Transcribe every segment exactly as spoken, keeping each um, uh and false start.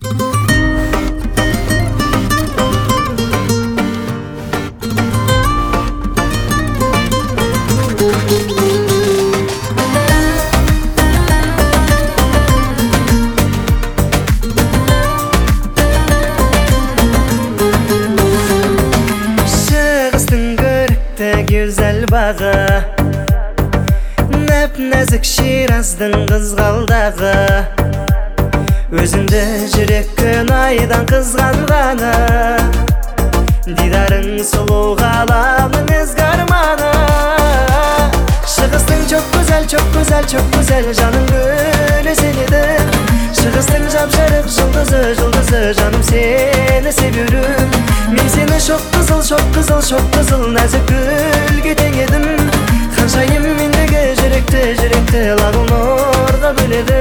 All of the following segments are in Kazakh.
Güzel bağı, nәп-нәзік Шираздың қызғалдағы, өзіңді жүрек күн айдан қызғанғаны, дидарың сұлу ғаламның ізгі арманы. Шығыстың çok güzel, çok güzel, çok güzel, жаным гүлі сен едің. Шығыстың жап-жарық жұлдызы, жұлдызы, жаным сені seviyorum. Мен сені çok қызыл, çok қызыл, çok қызыл, нәзік гүлге тең едім. Ханшайым мендегі жүректі, жүректі лағыл нұрға бөледі.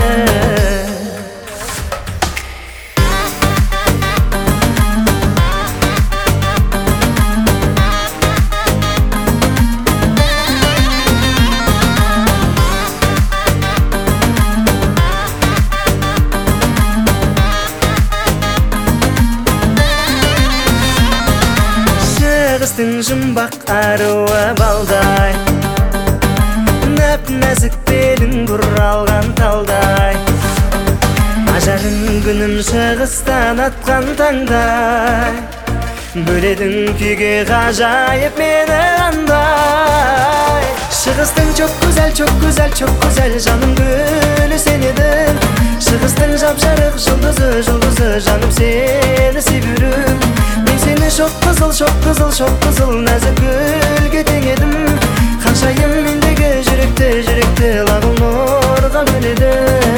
Шығыстың жұмбақ аруы балдай, нәп-нәзік белің бұралған талдай, ажарың күнім шығыстан атқан таңдай, бөледің күйге ғажайып мені андай. Шығыстың çok güzel, çok güzel, çok güzel, жаным гүлі сен едің. Шығыстың жап-жарық жұлдызы, жұлдызы, жаным сені seviyorum. Мен сені çok қызыл, çok қызыл, çok қызыл, нәзік гүлге тең едім. Ханшайым мендегі жүректі, жүректі лағыл нұрға бөледі.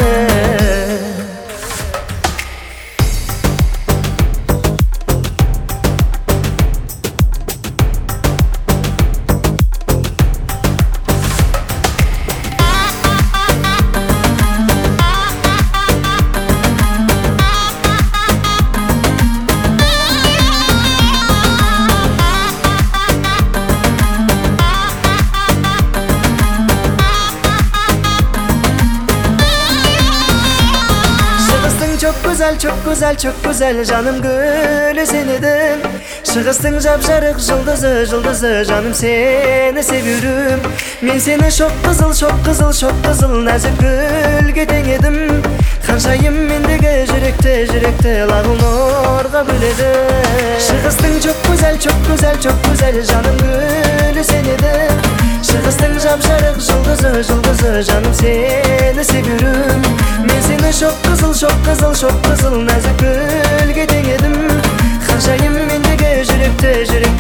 Çok güzel, çok güzel, çok güzel, жаным гүлі сен едің. Шығыстың жап-жарық жұлдызы, жұлдызы, жаным сені seviyorum. Мен сені çok қызыл, çok қызыл, çok қызыл, нәзік гүлге тең едім. Ханшайым мендегі жүректі, жүректі лағыл нұрға бөледі. Шығыстың çok güzel, çok güzel, çok güzel, жаным гүлі сен едің. Шығыстың жап-жарық жұлдызы, жұлдызы, жаным сені seviyorum. Мен сені çok қызыл, çok қызыл, çok қызыл, нәзік гүлге тең едім. Ханшайым мендегі жүректі, жүректі